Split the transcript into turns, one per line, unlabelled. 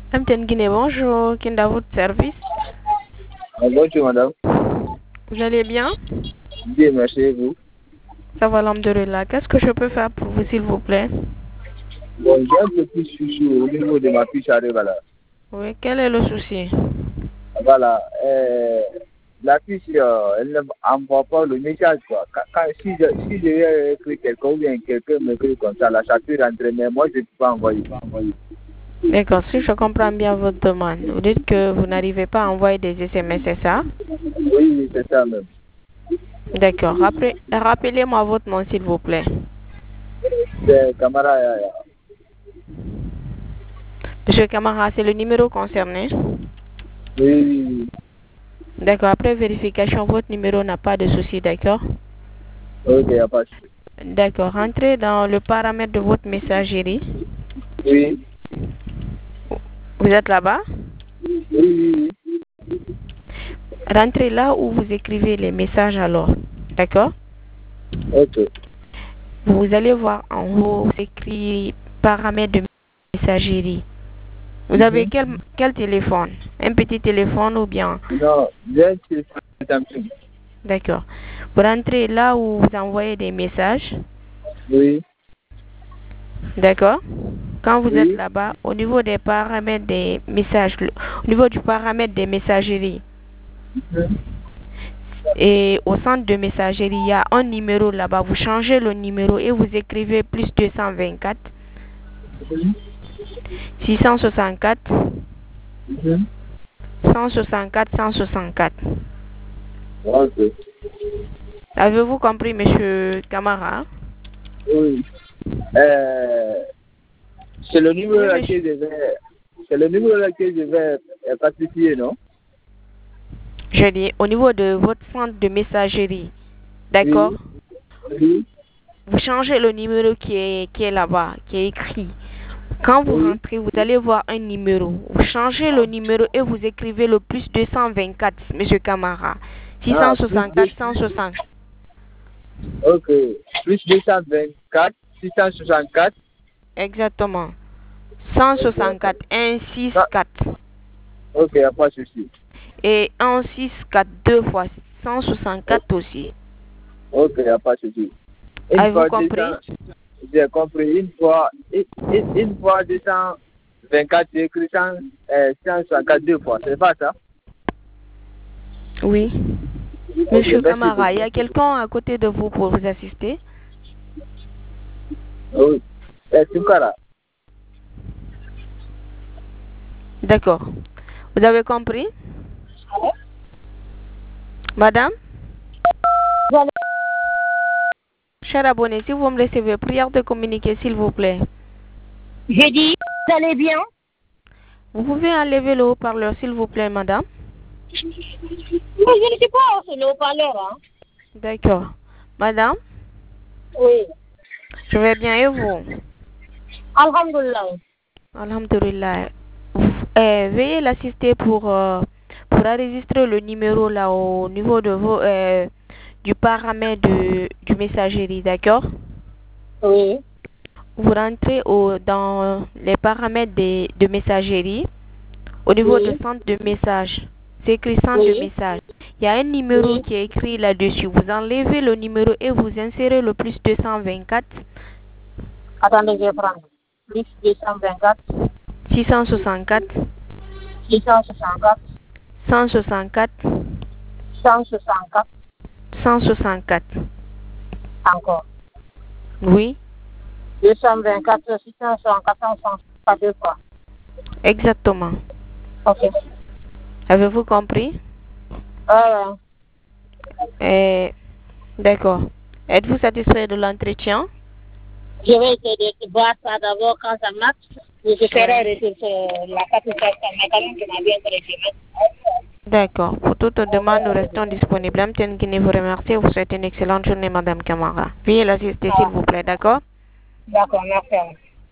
MTN Guinée, bonjour. Qui est à votre service?
Bonjour madame.
Vous allez bien?
Bien, merci et vous.
Ça va, alhamdoulilah. Qu'est-ce que je peux faire pour vous, s'il vous plaît?
Bon, j'ai un petit souci au niveau de ma fiche arrive là.
Oui, quel est le souci?
Voilà. La fiche, elle ne m'envoie pas le message. Quoi. Si je vais écrire quelqu'un ou bien quelqu'un m'écrit comme ça, là, ça peut rentrer, mais moi, je ne peux pas envoyer.
D'accord, si je comprends bien votre demande, vous dites que vous n'arrivez pas à envoyer des SMS, c'est ça?
Oui, c'est ça même.
D'accord. Rappelez-moi votre nom, s'il vous plaît.
C'est Camara Yaya.
Monsieur Camara, c'est le numéro concerné?
Oui.
D'accord. Après vérification, votre numéro n'a pas de souci, d'accord?
Ok, il n'y a pas de souci.
D'accord. Rentrez dans le paramètre de votre messagerie.
Oui.
Vous êtes là-bas?
Oui.
Rentrez là où vous écrivez les messages alors. D'accord?
Ok.
Vous allez voir en haut, c'est écrit paramètres de messagerie. Vous avez quel téléphone? Un petit téléphone ou bien?
Non, j'ai un téléphone Samsung.
D'accord. Vous rentrez là où vous envoyez des messages.
Oui.
D'accord? Quand vous êtes
Oui.
là-bas, au niveau des paramètres des messages, au niveau du paramètre des messageries, et au centre de messagerie, il y a un numéro là-bas. Vous changez le numéro et vous écrivez plus 224 664 164 164.
Ok.
Avez-vous compris, monsieur Camara?
Oui. C'est le numéro
Oui,
là
monsieur.
que je vais, c'est le numéro là que je vais pacifier, non?
Je dis au niveau de votre centre de messagerie. D'accord?
Oui. Oui.
Vous changez le numéro qui est là-bas, qui est écrit. Quand vous
Oui.
rentrez, vous allez voir un numéro. Vous changez le numéro et vous écrivez le plus 224, monsieur Camara.
Ah, plus
664
2.
160.
Ok. Plus 224, 664.
Exactement.
Ok, y a pas.
164,
Ah,
164.
ok, y a pas de souci.
Et 164 deux fois. 164 aussi.
Ok, y a pas de souci. Une
Avez-vous
fois
compris?
200, j'ai compris. Une fois 224, j'ai écrit 164 deux fois. C'est pas ça?
Oui.
Ok,
Monsieur
merci
Camara, il y
beaucoup.
a quelqu'un à côté de vous pour vous assister?
Oui. Tunkara.
D'accord. Vous avez compris? Madame? Cher abonné, si vous me recevez, prière de communiquer, s'il vous plaît.
J'ai dit, vous allez bien?
Vous pouvez enlever le haut-parleur, s'il vous plaît, madame?
Mais je ne suis pas sur le haut-parleur, hein.
D'accord. Madame,
Oui.
je vais bien et vous?
Alhamdulillah.
Alhamdulillah. Veuillez l'assister pour enregistrer le numéro là au niveau de du paramètre du messagerie, d'accord?
Oui.
Vous rentrez dans les paramètres de messagerie au niveau de
Oui.
centre de message. C'est écrit centre de
Oui.
message. Il y a un numéro
Oui.
qui est écrit là-dessus. Vous enlevez le numéro et vous insérez le plus 224
Attendez, je vais prendre. Plus 224,
664
664,
164
164,
164.
encore.
Oui,
224, 664, 164 deux fois.
exactement.
Ok.
Avez-vous compris?
Euh,
Eh, d'accord. Êtes-vous satisfait de l'entretien?
je vais essayer de voir ça d'abord quand ça marche. Je
Ouais.
ferai retour sur la satisfaction mécanique qui m'a bien sélectionné.
D'accord. Pour toute demande, nous restons disponibles. MTN Guinée vous remercie. Vous souhaite une excellente journée, Madame Camara. Veuillez l'assister, s'il
Ah,
vous plaît, d'accord?
d'accord, merci.